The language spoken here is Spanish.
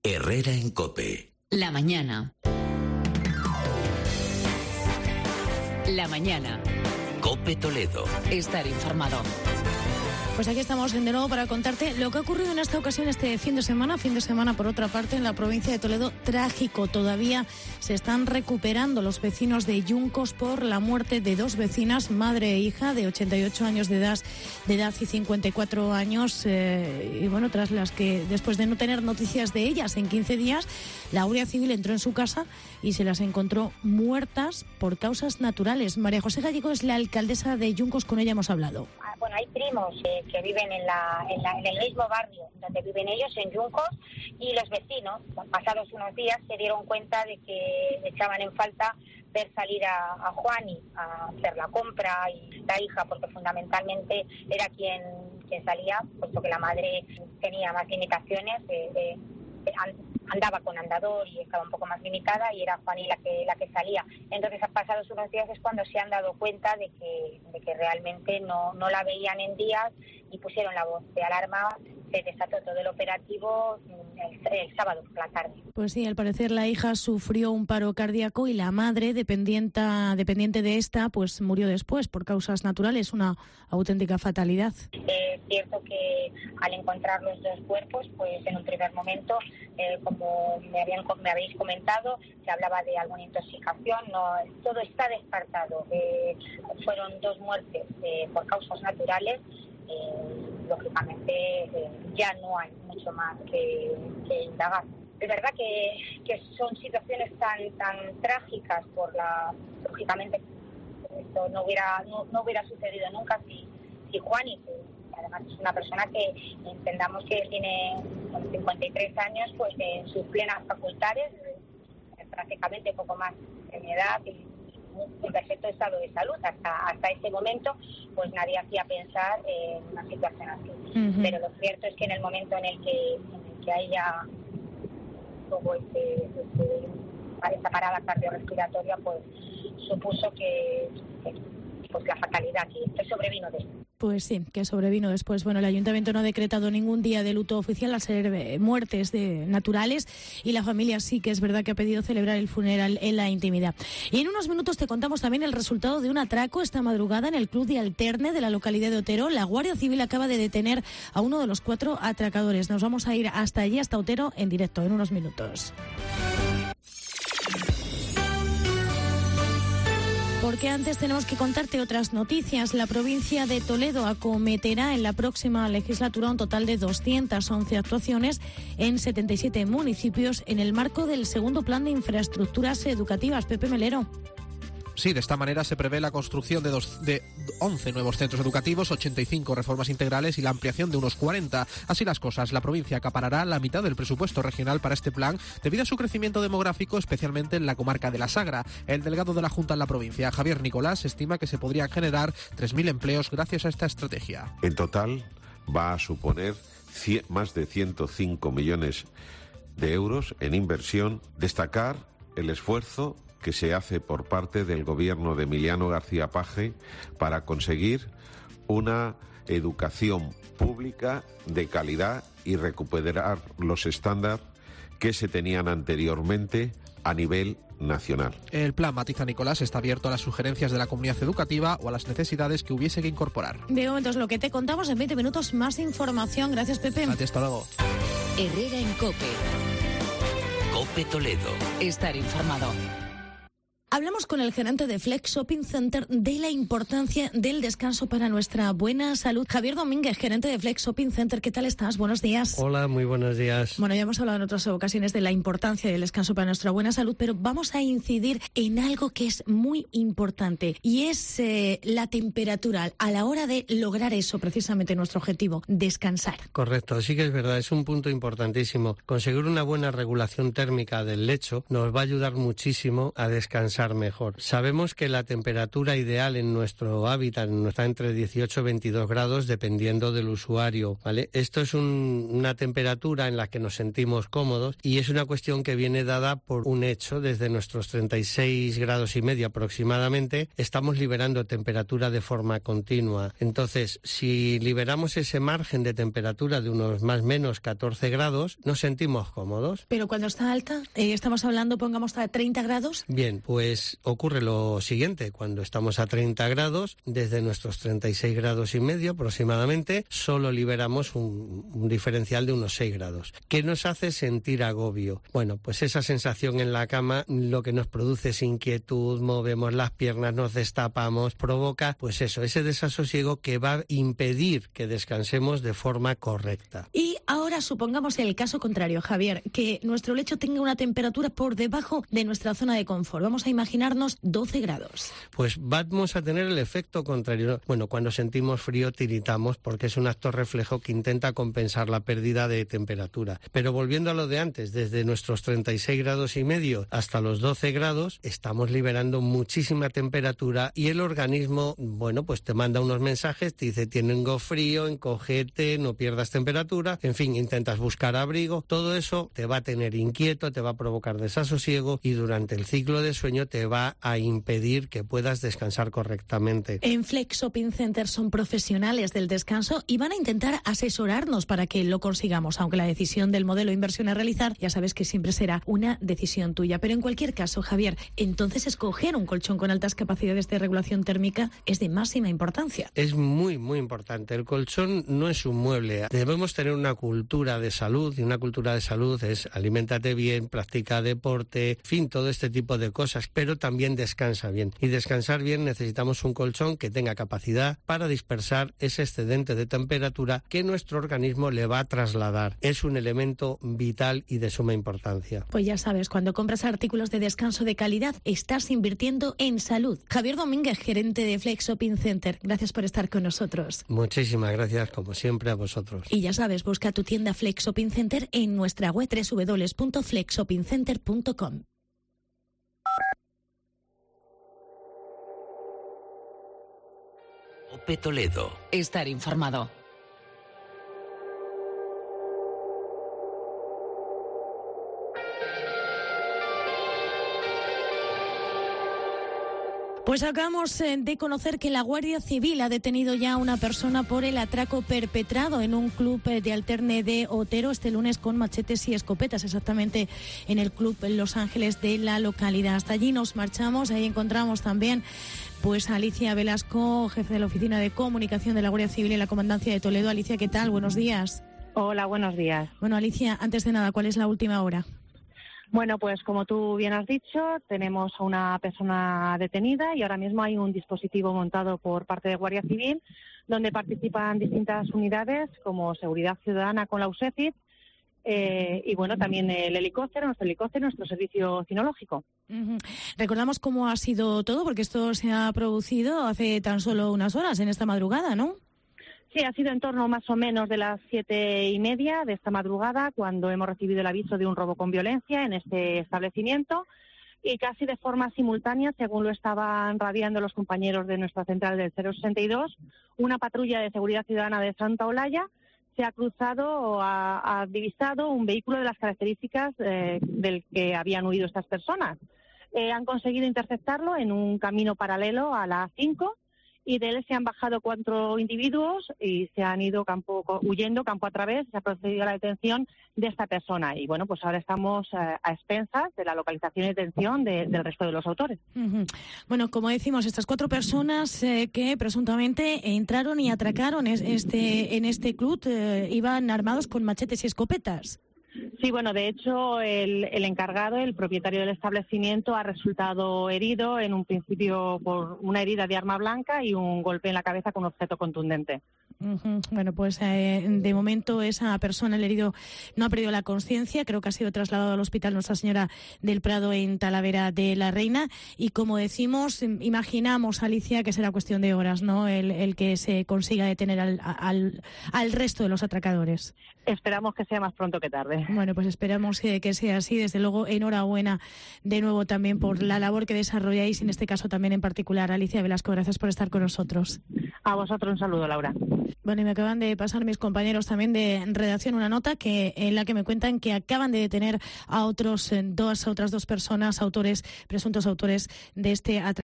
Herrera en COPE. La mañana. La mañana. COPE Toledo. Estar informado. Pues aquí estamos de nuevo para contarte lo que ha ocurrido en esta ocasión este fin de semana por otra parte en la provincia de Toledo, trágico. Todavía se están recuperando los vecinos de Yuncos por la muerte de dos vecinas, madre e hija, de 88 años de edad y 54 años, y bueno, tras las que después de no tener noticias de ellas en 15 días, la Guardia Civil entró en su casa y se las encontró muertas por causas naturales. María José Gallego es la alcaldesa de Yuncos, con ella hemos hablado. Bueno, hay primos que viven en el mismo barrio donde viven ellos, en Yuncos, y los vecinos, pasados unos días, se dieron cuenta de que echaban en falta ver salir a Juani a hacer la compra, y la hija, porque fundamentalmente era quien salía, puesto que la madre tenía más limitaciones, andaba con andador y estaba un poco más limitada, y era Juani la que salía. Entonces, pasados unos días es cuando se han dado cuenta de que realmente no la veían en días, y pusieron la voz de alarma. Se desató todo el operativo el sábado por la tarde. Pues sí, al parecer la hija sufrió un paro cardíaco y la madre, dependiente de esta, pues murió después por causas naturales, una auténtica fatalidad. Es cierto que al encontrar los dos cuerpos, pues en un primer momento, como me habéis comentado, se hablaba de alguna intoxicación. No, todo está descartado. Fueron dos muertes por causas naturales. Lógicamente ya no hay mucho más que indagar. Es verdad que son situaciones tan trágicas lógicamente esto no hubiera sucedido nunca si Juani, que además es una persona que entendamos que tiene 53 años, pues en sus plenas facultades, prácticamente poco más de mi edad y en perfecto estado de salud. Hasta ese momento, pues nadie hacía pensar en una situación así. Uh-huh. Pero lo cierto es que en el momento en el que haya todo esta parada cardiorrespiratoria, pues supuso que la fatalidad que sobrevino después. Pues sí, que sobrevino después. Bueno, el Ayuntamiento no ha decretado ningún día de luto oficial al ser muertes naturales, y la familia sí que es verdad que ha pedido celebrar el funeral en la intimidad. Y en unos minutos te contamos también el resultado de un atraco esta madrugada en el Club de Alterne de la localidad de Otero. La Guardia Civil acaba de detener a uno de los 4 atracadores. Nos vamos a ir hasta allí, hasta Otero, en directo, en unos minutos. Porque antes tenemos que contarte otras noticias. La provincia de Toledo acometerá en la próxima legislatura un total de 211 actuaciones en 77 municipios en el marco del segundo plan de infraestructuras educativas. Pepe Melero. Sí, de esta manera se prevé la construcción de 11 nuevos centros educativos, 85 reformas integrales y la ampliación de unos 40. Así las cosas, la provincia acaparará la mitad del presupuesto regional para este plan debido a su crecimiento demográfico, especialmente en la comarca de la Sagra. El delegado de la Junta en la provincia, Javier Nicolás, estima que se podrían generar 3.000 empleos gracias a esta estrategia. En total va a suponer más de 105 millones de euros en inversión. Destacar el esfuerzo que se hace por parte del gobierno de Emiliano García Paje para conseguir una educación pública de calidad y recuperar los estándares que se tenían anteriormente a nivel nacional. El plan, matiza Nicolás, está abierto a las sugerencias de la comunidad educativa o a las necesidades que hubiese que incorporar. De momento es lo que te contamos. En 20 minutos más información. Gracias, Pepe. A ti, hasta luego. Herrera en COPE. COPE Toledo. Estar informado. Hablamos con el gerente de Flex Shopping Center de la importancia del descanso para nuestra buena salud. Javier Domínguez, gerente de Flex Shopping Center, ¿qué tal estás? Buenos días. Hola, muy buenos días. Bueno, ya hemos hablado en otras ocasiones de la importancia del descanso para nuestra buena salud, pero vamos a incidir en algo que es muy importante, y es la temperatura a la hora de lograr eso, precisamente nuestro objetivo, descansar. Correcto, sí que es verdad, es un punto importantísimo. Conseguir una buena regulación térmica del lecho nos va a ayudar muchísimo a descansar descansar mejor. Sabemos que la temperatura ideal en nuestro hábitat está entre 18 y 22 grados dependiendo del usuario, ¿vale? Esto es una temperatura en la que nos sentimos cómodos y es una cuestión que viene dada por un hecho. Desde nuestros 36 grados y medio aproximadamente estamos liberando temperatura de forma continua. Entonces, si liberamos ese margen de temperatura de unos más o menos 14 grados, nos sentimos cómodos. Pero cuando está alta, estamos hablando, pongamos, a 30 grados. Bien, pues ocurre lo siguiente. Cuando estamos a 30 grados, desde nuestros 36 grados y medio aproximadamente, solo liberamos un diferencial de unos 6 grados. ¿Qué nos hace sentir agobio? Bueno, pues esa sensación en la cama lo que nos produce es inquietud, movemos las piernas, nos destapamos, provoca pues eso, ese desasosiego que va a impedir que descansemos de forma correcta. Y ahora supongamos el caso contrario, Javier, que nuestro lecho tenga una temperatura por debajo de nuestra zona de confort. Vamos a imaginarnos 12 grados. Pues vamos a tener el efecto contrario. Bueno, cuando sentimos frío tiritamos porque es un acto reflejo que intenta compensar la pérdida de temperatura. Pero volviendo a lo de antes, desde nuestros 36 grados y medio hasta los 12 grados, estamos liberando muchísima temperatura y el organismo, bueno, pues te manda unos mensajes, te dice tengo frío, encógete, no pierdas temperatura, en fin, intentas buscar abrigo. Todo eso te va a tener inquieto, te va a provocar desasosiego y durante el ciclo de sueño te va a impedir que puedas descansar correctamente. En Flex Shopping Center son profesionales del descanso y van a intentar asesorarnos para que lo consigamos, aunque la decisión del modelo de inversión a realizar, ya sabes que siempre será una decisión tuya. Pero en cualquier caso, Javier, entonces escoger un colchón con altas capacidades de regulación térmica es de máxima importancia. Es muy, muy importante. El colchón no es un mueble. Debemos tener una cultura de salud, y una cultura de salud es aliméntate bien, practica deporte, en fin, todo este tipo de cosas, pero también descansa bien. Y descansar bien necesitamos un colchón que tenga capacidad para dispersar ese excedente de temperatura que nuestro organismo le va a trasladar. Es un elemento vital y de suma importancia. Pues ya sabes, cuando compras artículos de descanso de calidad, estás invirtiendo en salud. Javier Domínguez, gerente de Flex Shopping Center, gracias por estar con nosotros. Muchísimas gracias, como siempre, a vosotros. Y ya sabes, busca tu tienda Flex Shopping Center en nuestra web www.flexshoppingcenter.com. COPE Toledo. Estar informado. Pues acabamos de conocer que la Guardia Civil ha detenido ya a una persona por el atraco perpetrado en un club de alterne de Otero este lunes con machetes y escopetas, exactamente en el club Los Ángeles de la localidad. Hasta allí nos marchamos, ahí encontramos también pues a Alicia Velasco, jefe de la Oficina de Comunicación de la Guardia Civil en la Comandancia de Toledo. Alicia, ¿qué tal? Buenos días. Hola, buenos días. Bueno, Alicia, antes de nada, ¿cuál es la última hora? Bueno, pues como tú bien has dicho, tenemos a una persona detenida y ahora mismo hay un dispositivo montado por parte de Guardia Civil donde participan distintas unidades como Seguridad Ciudadana con la USECID y bueno, también el helicóptero, nuestro servicio cinológico. Uh-huh. Recordamos cómo ha sido todo, porque esto se ha producido hace tan solo unas horas, en esta madrugada, ¿no? Sí, ha sido en torno más o menos de las 7:30 de esta madrugada cuando hemos recibido el aviso de un robo con violencia en este establecimiento y casi de forma simultánea, según lo estaban radiando los compañeros de nuestra central del 062, una patrulla de seguridad ciudadana de Santa Olalla se ha cruzado o ha divisado un vehículo de las características del que habían huido estas personas. Han conseguido interceptarlo en un camino paralelo a la A5 y de él se han bajado 4 individuos y se han ido huyendo campo a través, se ha procedido a la detención de esta persona. Y bueno, pues ahora estamos a expensas de la localización y detención del resto de los autores. Uh-huh. Bueno, como decimos, estas 4 personas que presuntamente entraron y atracaron en este club iban armados con machetes y escopetas. Sí, bueno, de hecho, el encargado, el propietario del establecimiento, ha resultado herido en un principio por una herida de arma blanca y un golpe en la cabeza con objeto contundente. Bueno, pues de momento esa persona, el herido, no ha perdido la conciencia. Creo que ha sido trasladado al Hospital Nuestra Señora del Prado en Talavera de la Reina. Y como decimos, imaginamos, Alicia, que será cuestión de horas, ¿no? El que se consiga detener al resto de los atracadores. Esperamos que sea más pronto que tarde. Bueno, pues esperamos que sea así. Desde luego, enhorabuena de nuevo también por la labor que desarrolláis, en este caso también en particular. Alicia Velasco, gracias por estar con nosotros. A vosotros un saludo, Laura. Bueno, y me acaban de pasar mis compañeros también de redacción una nota en la que me cuentan que acaban de detener a otras dos personas, presuntos autores de este atraco.